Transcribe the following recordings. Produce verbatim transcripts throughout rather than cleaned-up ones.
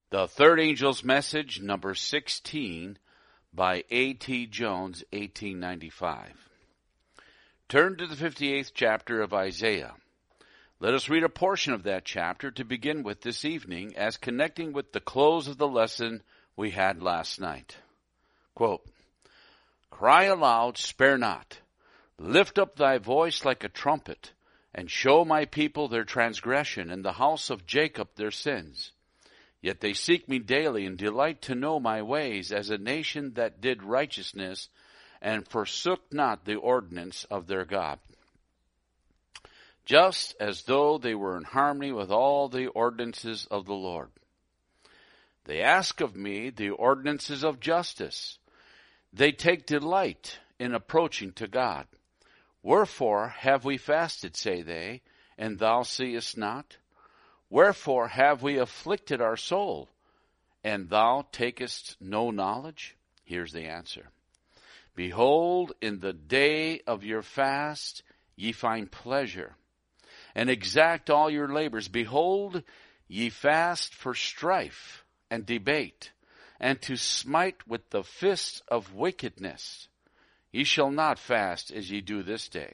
The Third Angel's Message, number sixteen, by A T Jones, eighteen ninety-five. Turn to the fifty-eighth chapter of Isaiah. Let us read a portion of that chapter to begin with this evening as connecting with the close of the lesson we had last night. Quote, "Cry aloud, spare not. Lift up thy voice like a trumpet, and show my people their transgression, and the house of Jacob their sins. Yet they seek me daily, and delight to know my ways, as a nation that did righteousness, and forsook not the ordinance of their God. Just as though they were in harmony with all the ordinances of the Lord. They ask of me the ordinances of justice. They take delight in approaching to God. Wherefore have we fasted, say they, and thou seest not? Wherefore have we afflicted our soul, and thou takest no knowledge?" Here's the answer. "Behold, in the day of your fast ye find pleasure, and exact all your labors. Behold, ye fast for strife and debate, and to smite with the fist of wickedness. Ye shall not fast as ye do this day,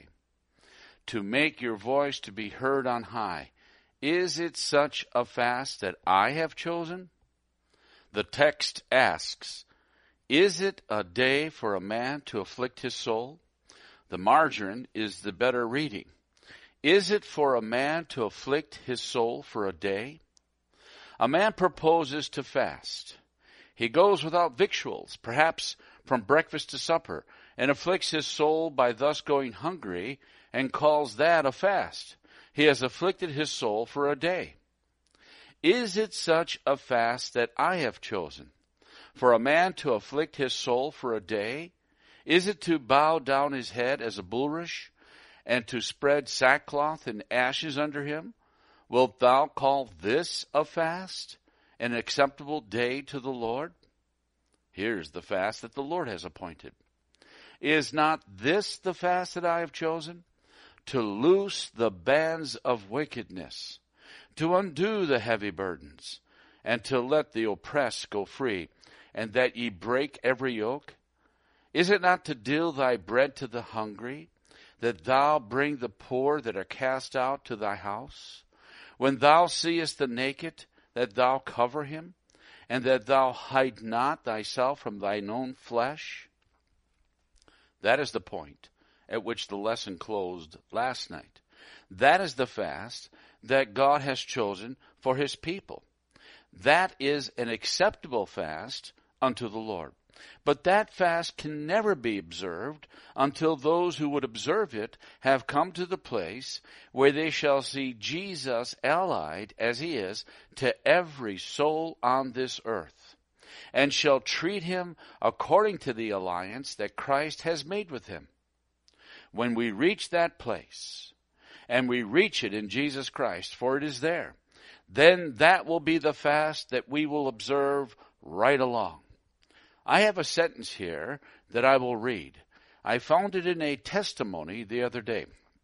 to make your voice to be heard on high. Is it such a fast that I have chosen?" The text asks, is it a day for a man to afflict his soul? The margin is the better reading. Is it for a man to afflict his soul for a day? A man proposes to fast. He goes without victuals, perhaps from breakfast to supper, and afflicts his soul by thus going hungry, and calls that a fast. He has afflicted his soul for a day. Is it such a fast that I have chosen? For a man to afflict his soul for a day? Is it to bow down his head as a bulrush, and to spread sackcloth and ashes under him? Wilt thou call this a fast, an acceptable day to the Lord? Here's the fast that the Lord has appointed. Is not this the fast that I have chosen? To loose the bands of wickedness, to undo the heavy burdens, and to let the oppressed go free, and that ye break every yoke? Is it not to deal thy bread to the hungry, that thou bring the poor that are cast out to thy house? When thou seest the naked, that thou cover him, and that thou hide not thyself from thine own flesh?" That is the point at which the lesson closed last night. That is the fast that God has chosen for his people. That is an acceptable fast unto the Lord. But that fast can never be observed until those who would observe it have come to the place where they shall see Jesus allied, as he is, to every soul on this earth, and shall treat him according to the alliance that Christ has made with him. When we reach that place, and we reach it in Jesus Christ, for it is there, then that will be the fast that we will observe right along. I have a sentence here that I will read. I found it in a testimony the other day.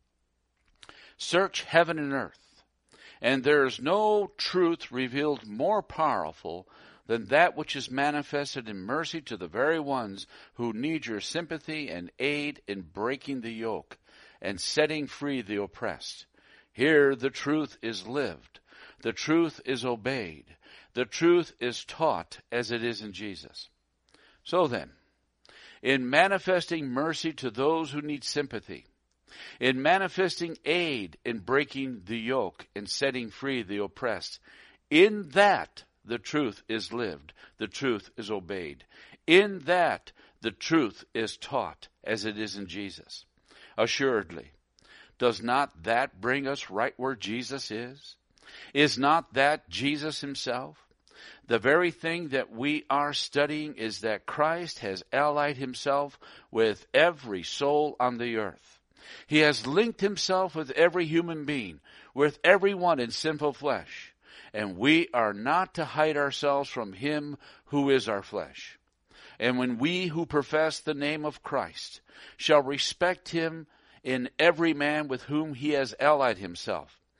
"Search heaven and earth, and there is no truth revealed more powerful than that which is manifested in mercy to the very ones who need your sympathy and aid in breaking the yoke and setting free the oppressed. Here the truth is lived, the truth is obeyed, the truth is taught as it is in Jesus." So then, in manifesting mercy to those who need sympathy, in manifesting aid in breaking the yoke and setting free the oppressed, in that the truth is lived, the truth is obeyed. In that the truth is taught as it is in Jesus. Assuredly, does not that bring us right where Jesus is? Is not that Jesus himself? The very thing that we are studying is that Christ has allied himself with every soul on the earth. He has linked himself with every human being, with everyone in sinful flesh. And we are not to hide ourselves from him who is our flesh. And when we who profess the name of Christ shall respect him in every man with whom he has allied himself,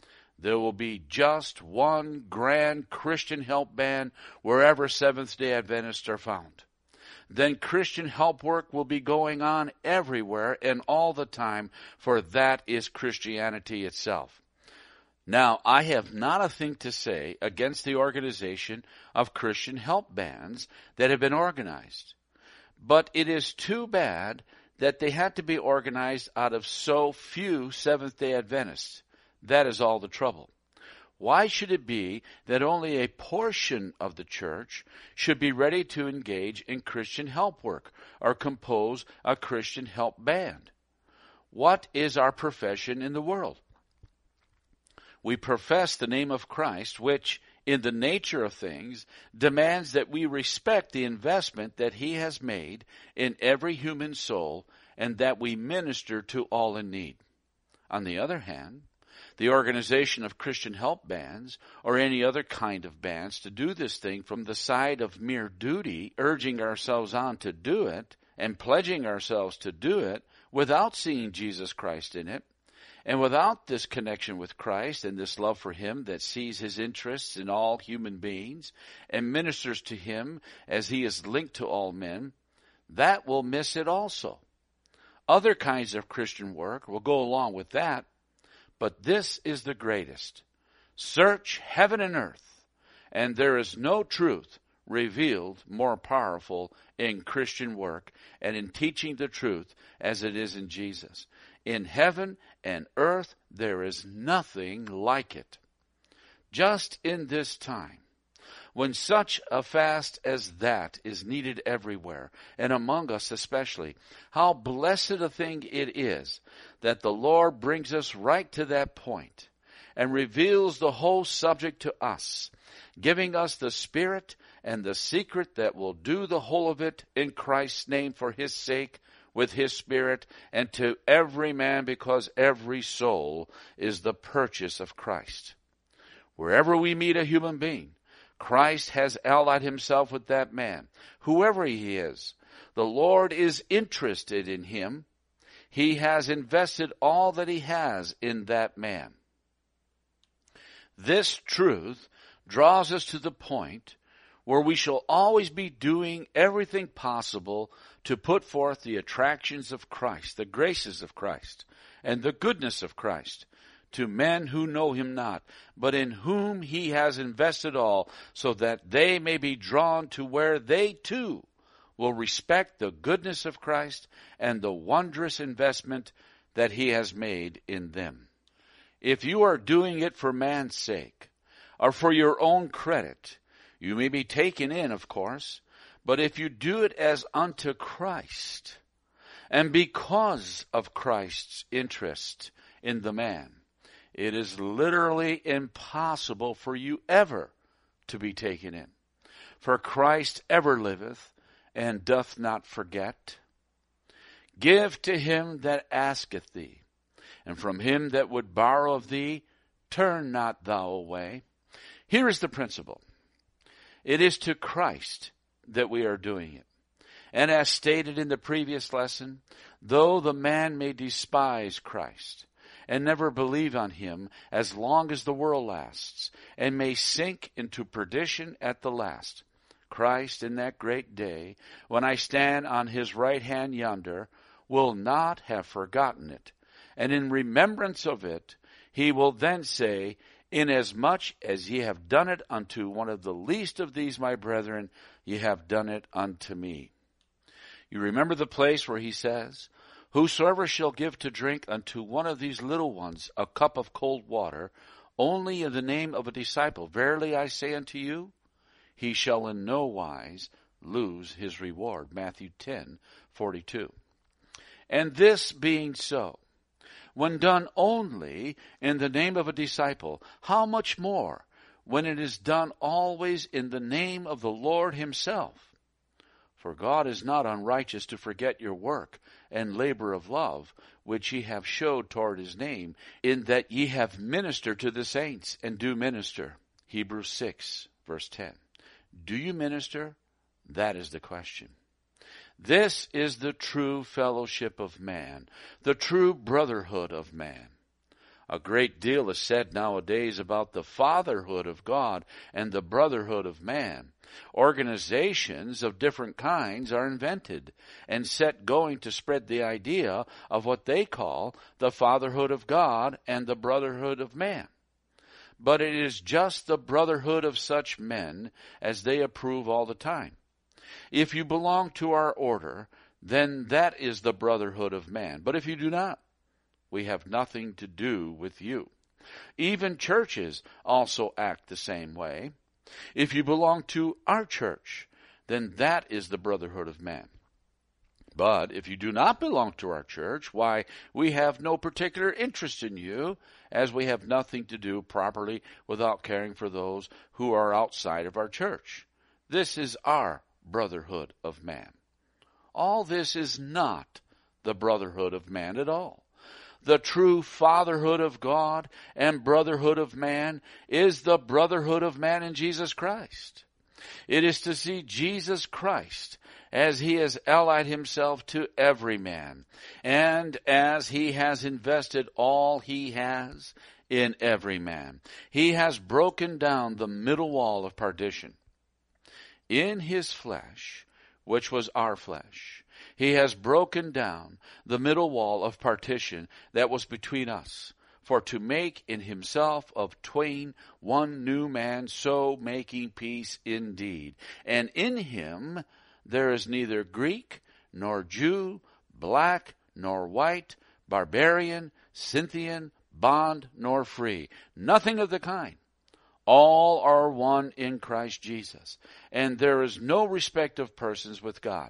there will be just one grand Christian help band wherever Seventh-day Adventists are found. Then Christian help work will be going on everywhere and all the time, for that is Christianity itself. Now, I have not a thing to say against the organization of Christian help bands that have been organized. But it is too bad that they had to be organized out of so few Seventh-day Adventists. That is all the trouble. Why should it be that only a portion of the church should be ready to engage in Christian help work or compose a Christian help band? What is our profession in the world? We profess the name of Christ, which, in the nature of things, demands that we respect the investment that he has made in every human soul and that we minister to all in need. On the other hand, the organization of Christian help bands or any other kind of bands to do this thing from the side of mere duty, urging ourselves on to do it and pledging ourselves to do it without seeing Jesus Christ in it, and without this connection with Christ and this love for him that sees his interests in all human beings and ministers to him as he is linked to all men, that will miss it also. Other kinds of Christian work will go along with that, but this is the greatest. Search heaven and earth, and there is no truth revealed more powerful in Christian work and in teaching the truth as it is in Jesus. In heaven and earth there is nothing like it. Just in this time, when such a fast as that is needed everywhere, and among us especially, how blessed a thing it is that the Lord brings us right to that point and reveals the whole subject to us, giving us the Spirit and the secret that will do the whole of it in Christ's name for his sake, with his Spirit, and to every man, because every soul is the purchase of Christ. Wherever we meet a human being, Christ has allied himself with that man, whoever he is. The Lord is interested in him. He has invested all that he has in that man. This truth draws us to the point where we shall always be doing everything possible to put forth the attractions of Christ, the graces of Christ, and the goodness of Christ to men who know him not, but in whom he has invested all, so that they may be drawn to where they too will respect the goodness of Christ and the wondrous investment that he has made in them. If you are doing it for man's sake, or for your own credit, you may be taken in, of course, but if you do it as unto Christ, and because of Christ's interest in the man, it is literally impossible for you ever to be taken in. For Christ ever liveth, and doth not forget. Give to him that asketh thee, and from him that would borrow of thee, turn not thou away. Here is the principle. It is to Christ that we are doing it. And as stated in the previous lesson, though the man may despise Christ and never believe on him as long as the world lasts, and may sink into perdition at the last, Christ in that great day, when I stand on his right hand yonder, will not have forgotten it. And in remembrance of it, he will then say, Inasmuch as ye have done it unto one of the least of these my brethren, ye have done it unto me. You remember the place where he says, Whosoever shall give to drink unto one of these little ones a cup of cold water, only in the name of a disciple, verily I say unto you, he shall in no wise lose his reward. Matthew ten forty-two. And this being so, when done only in the name of a disciple, how much more when it is done always in the name of the Lord himself? For God is not unrighteous to forget your work and labor of love, which ye have showed toward his name, in that ye have ministered to the saints, and do minister. Hebrews six, verse ten. Do you minister? That is the question. This is the true fellowship of man, the true brotherhood of man. A great deal is said nowadays about the fatherhood of God and the brotherhood of man. Organizations of different kinds are invented and set going to spread the idea of what they call the fatherhood of God and the brotherhood of man. But it is just the brotherhood of such men as they approve all the time. If you belong to our order, then that is the brotherhood of man. But if you do not, we have nothing to do with you. Even churches also act the same way. If you belong to our church, then that is the brotherhood of man. But if you do not belong to our church, why, we have no particular interest in you, as we have nothing to do properly without caring for those who are outside of our church. This is our brotherhood of man. All this is not the brotherhood of man at all. The true fatherhood of God and brotherhood of man is the brotherhood of man in Jesus Christ. It is to see Jesus Christ as he has allied himself to every man, and as he has invested all he has in every man. He has broken down the middle wall of partition. In his flesh, which was our flesh, he has broken down the middle wall of partition that was between us, for to make in himself of twain one new man, so making peace indeed. And in him there is neither Greek nor Jew, black nor white, barbarian, Scythian, bond nor free. Nothing of the kind. All are one in Christ Jesus, and there is no respect of persons with God.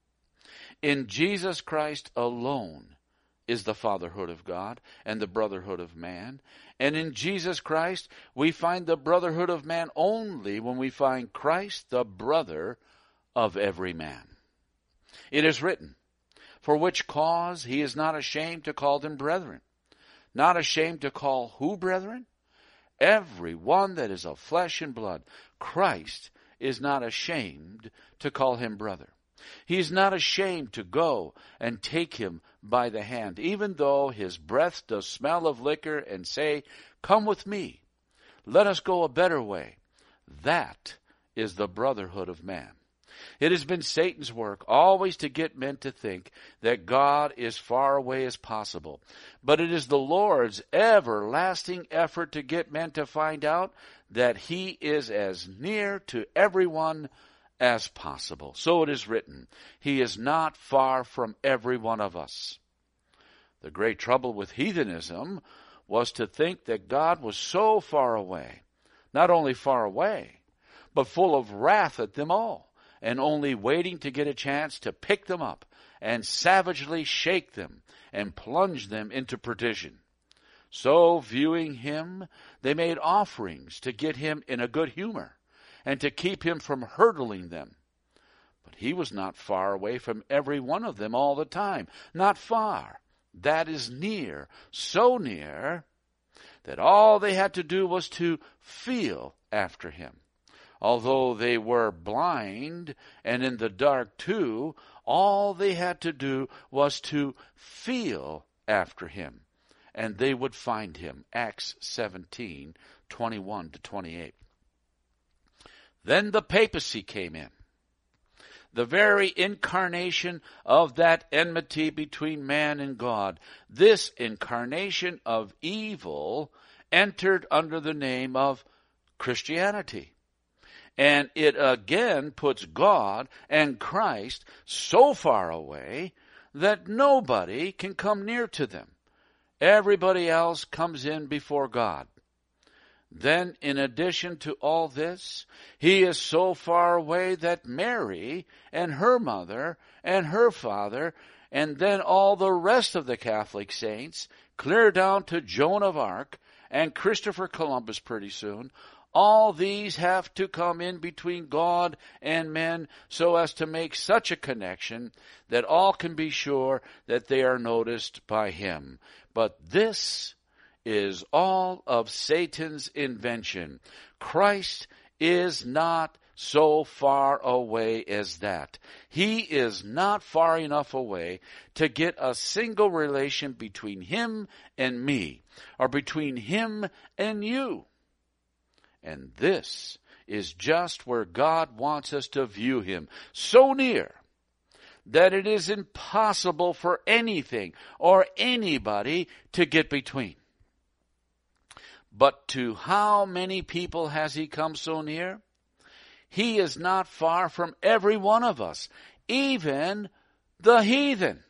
In Jesus Christ alone is the fatherhood of God and the brotherhood of man. And in Jesus Christ we find the brotherhood of man only when we find Christ the brother of every man. It is written, for which cause he is not ashamed to call them brethren. Not ashamed to call who brethren? Every one that is of flesh and blood. Christ is not ashamed to call him brother. He is not ashamed to go and take him by the hand, even though his breath does smell of liquor, and say, come with me, let us go a better way. That is the brotherhood of man. It has been Satan's work always to get men to think that God is far away as possible. But it is the Lord's everlasting effort to get men to find out that he is as near to everyone as possible. So it is written, he is not far from every one of us. The great trouble with heathenism was to think that God was so far away, not only far away, but full of wrath at them all, and only waiting to get a chance to pick them up and savagely shake them and plunge them into perdition. So, viewing him, they made offerings to get him in a good humor and to keep him from hurtling them. But he was not far away from every one of them all the time. Not far. That is near. So near that all they had to do was to feel after him. Although they were blind and in the dark too, all they had to do was to feel after him, and they would find him. Acts seventeen, twenty-one to twenty-eight. Then the papacy came in. The very incarnation of that enmity between man and God. This incarnation of evil entered under the name of Christianity. And it again puts God and Christ so far away that nobody can come near to them. Everybody else comes in before God. Then, in addition to all this, he is so far away that Mary and her mother and her father, and then all the rest of the Catholic saints, clear down to Joan of Arc and Christopher Columbus pretty soon, all these have to come in between God and men so as to make such a connection that all can be sure that they are noticed by him. But this is all of Satan's invention. Christ is not so far away as that. He is not far enough away to get a single relation between him and me, or between him and you. And this is just where God wants us to view him, so near that it is impossible for anything or anybody to get between. But to how many people has he come so near? He is not far from every one of us, even the heathen.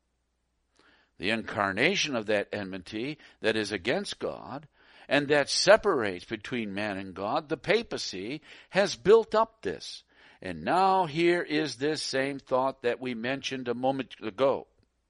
The incarnation of that enmity that is against God and that separates between man and God, the papacy, has built up this. And now here is this same thought that we mentioned a moment ago.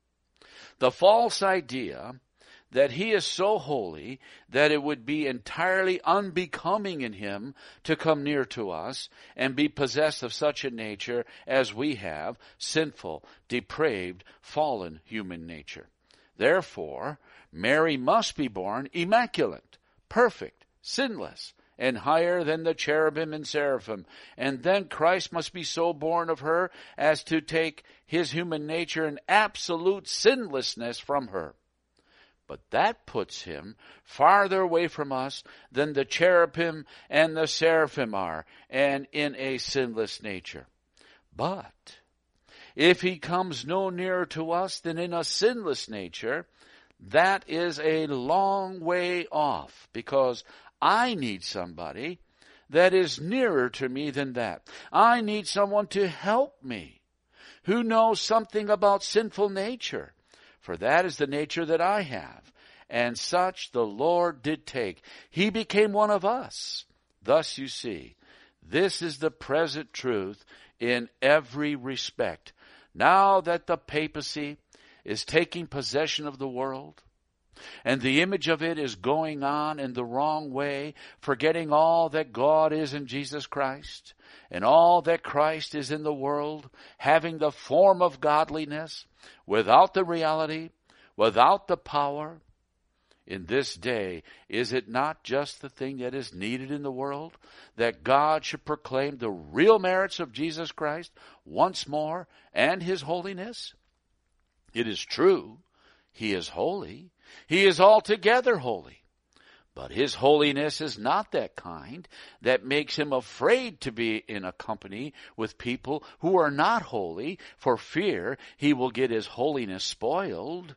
The false idea that he is so holy that it would be entirely unbecoming in him to come near to us and be possessed of such a nature as we have, sinful, depraved, fallen human nature. Therefore, Mary must be born immaculate, perfect, sinless, and higher than the cherubim and seraphim. And then Christ must be so born of her as to take his human nature and absolute sinlessness from her. But that puts him farther away from us than the cherubim and the seraphim are, and in a sinless nature. But if he comes no nearer to us than in a sinless nature, that is a long way off, because I need somebody that is nearer to me than that. I need someone to help me who knows something about sinful nature, for that is the nature that I have. And such the Lord did take. He became one of us. Thus you see, this is the present truth in every respect. Now that the papacy is taking possession of the world, and the image of it is going on in the wrong way, forgetting all that God is in Jesus Christ, and all that Christ is in the world, having the form of godliness, without the reality, without the power. In this day, is it not just the thing that is needed in the world, that God should proclaim the real merits of Jesus Christ once more and his holiness? It is true, he is holy. He is altogether holy. But his holiness is not that kind that makes him afraid to be in a company with people who are not holy, for fear he will get his holiness spoiled.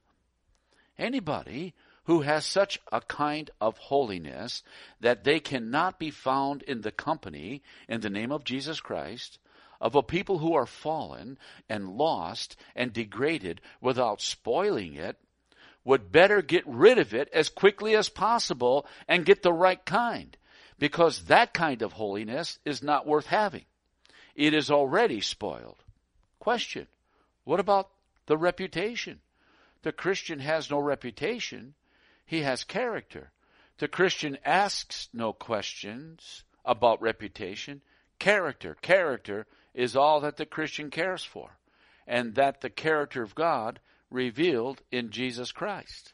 Anybody who has such a kind of holiness that they cannot be found in the company, in the name of Jesus Christ, of a people who are fallen and lost and degraded without spoiling it, would better get rid of it as quickly as possible and get the right kind, because that kind of holiness is not worth having. It is already spoiled. Question: what about the reputation? The Christian has no reputation. He has character. The Christian asks no questions about reputation. Character. Character is all that the Christian cares for, and that the character of God revealed in Jesus Christ.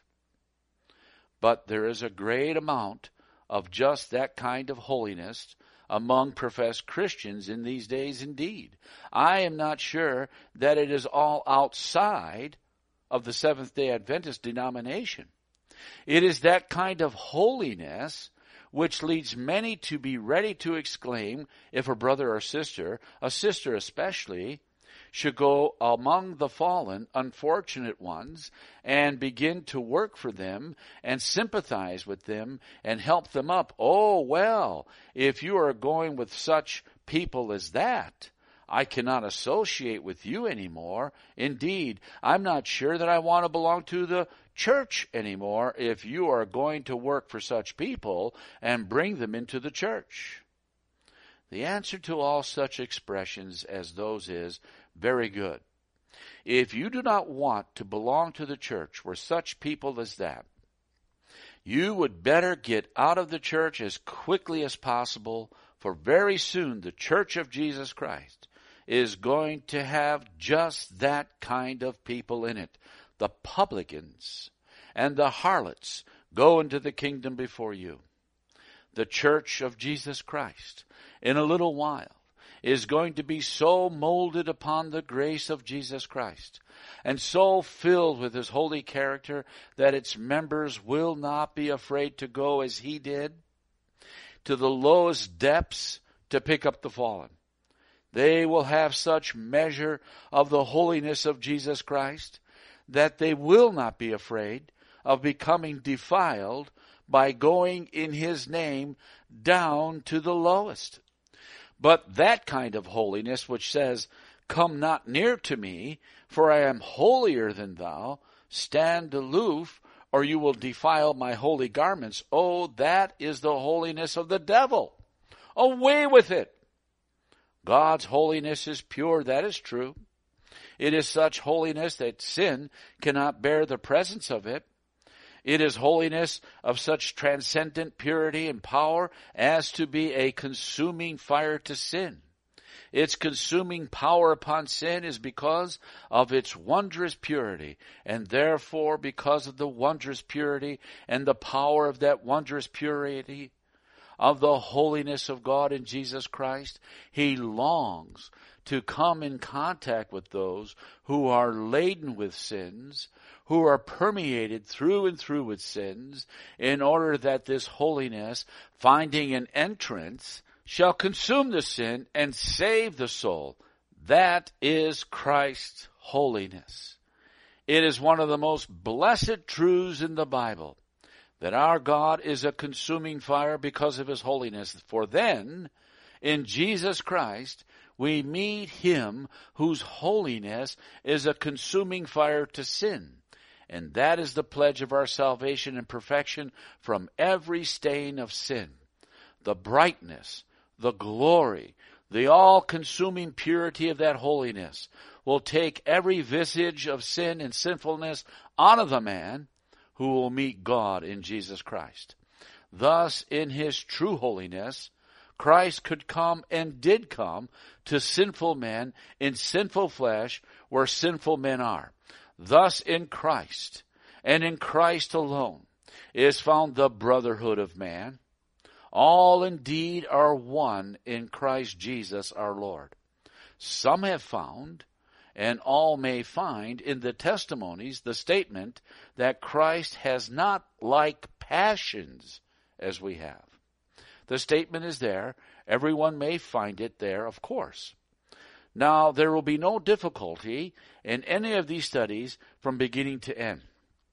But there is a great amount of just that kind of holiness among professed Christians in these days indeed. I am not sure that it is all outside of the Seventh-day Adventist denomination. It is that kind of holiness which leads many to be ready to exclaim if a brother or sister, a sister especially, should go among the fallen, unfortunate ones, and begin to work for them and sympathize with them and help them up. Oh, well, if you are going with such people as that, I cannot associate with you anymore. Indeed, I'm not sure that I want to belong to the church anymore if you are going to work for such people and bring them into the church. The answer to all such expressions as those is very good. If you do not want to belong to the church where such people as that, you would better get out of the church as quickly as possible, for very soon the church of Jesus Christ is going to have just that kind of people in it. The publicans and the harlots go into the kingdom before you. The church of Jesus Christ, in a little while, is going to be so molded upon the grace of Jesus Christ and so filled with his holy character that its members will not be afraid to go as he did to the lowest depths to pick up the fallen. They will have such measure of the holiness of Jesus Christ that they will not be afraid of becoming defiled by going in his name down to the lowest. But that kind of holiness which says, "Come not near to me, for I am holier than thou, stand aloof, or you will defile my holy garments," oh, that is the holiness of the devil. Away with it. God's holiness is pure, that is true. It is such holiness that sin cannot bear the presence of it. It is holiness of such transcendent purity and power as to be a consuming fire to sin. Its consuming power upon sin is because of its wondrous purity, and therefore because of the wondrous purity and the power of that wondrous purity of the holiness of God in Jesus Christ, he longs to come in contact with those who are laden with sins, who are permeated through and through with sins, in order that this holiness, finding an entrance, shall consume the sin and save the soul. That is Christ's holiness. It is one of the most blessed truths in the Bible that our God is a consuming fire because of his holiness. For then, in Jesus Christ, we meet him whose holiness is a consuming fire to sin. And that is the pledge of our salvation and perfection from every stain of sin. The brightness, the glory, the all-consuming purity of that holiness will take every visage of sin and sinfulness out of the man who will meet God in Jesus Christ. Thus, in his true holiness, Christ could come and did come to sinful men in sinful flesh where sinful men are. Thus in Christ, and in Christ alone, is found the brotherhood of man. All indeed are one in Christ Jesus our Lord. Some have found, and all may find in the testimonies, the statement that Christ has not like passions as we have. The statement is there. Everyone may find it there, of course. Now, there will be no difficulty in any of these studies from beginning to end.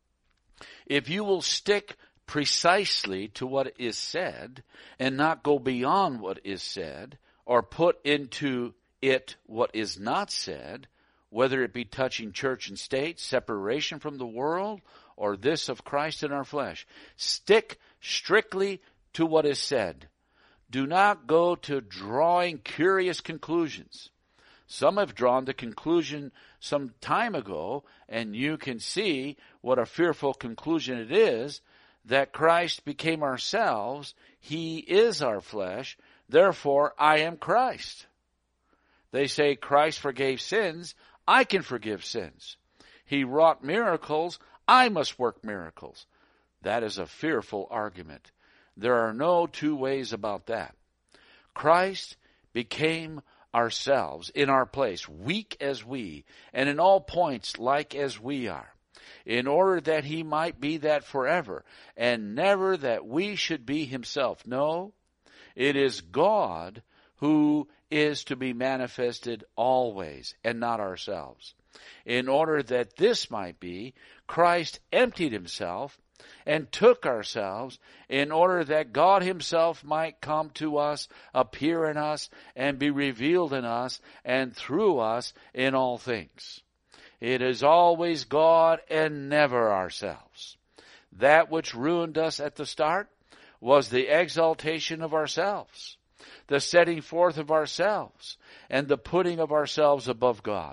If you will stick precisely to what is said and not go beyond what is said or put into it what is not said, whether it be touching church and state, separation from the world, or this of Christ in our flesh, stick strictly to what is said. Do not go to drawing curious conclusions. Some have drawn the conclusion some time ago, and you can see what a fearful conclusion it is, that Christ became ourselves, he is our flesh, therefore I am Christ. They say Christ forgave sins, I can forgive sins. He wrought miracles, I must work miracles. That is a fearful argument. There are no two ways about that. Christ became ourselves in our place, weak as we, and in all points like as we are, in order that he might be that forever, and never that we should be himself. No, it is God who is to be manifested always, and not ourselves. In order that this might be, Christ emptied himself and took ourselves, in order that God himself might come to us, appear in us, and be revealed in us, and through us in all things. It is always God and never ourselves. That which ruined us at the start was the exaltation of ourselves, the setting forth of ourselves, and the putting of ourselves above God.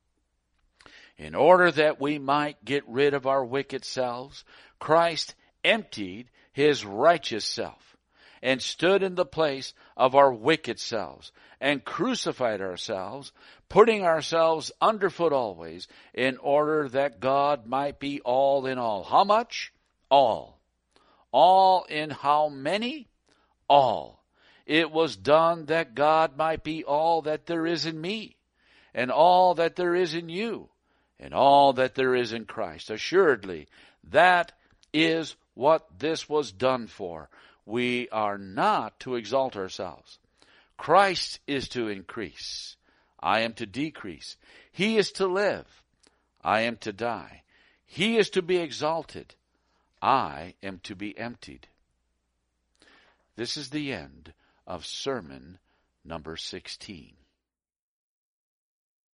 In order that we might get rid of our wicked selves, Christ emptied his righteous self and stood in the place of our wicked selves and crucified ourselves, putting ourselves underfoot always, in order that God might be all in all. How much? All. All in how many? All. It was done that God might be all that there is in me, and all that there is in you, and all that there is in Christ. Assuredly, that is what this was done for. We are not to exalt ourselves. Christ is to increase. I am to decrease. He is to live. I am to die. He is to be exalted. I am to be emptied. This is the end of sermon number sixteen.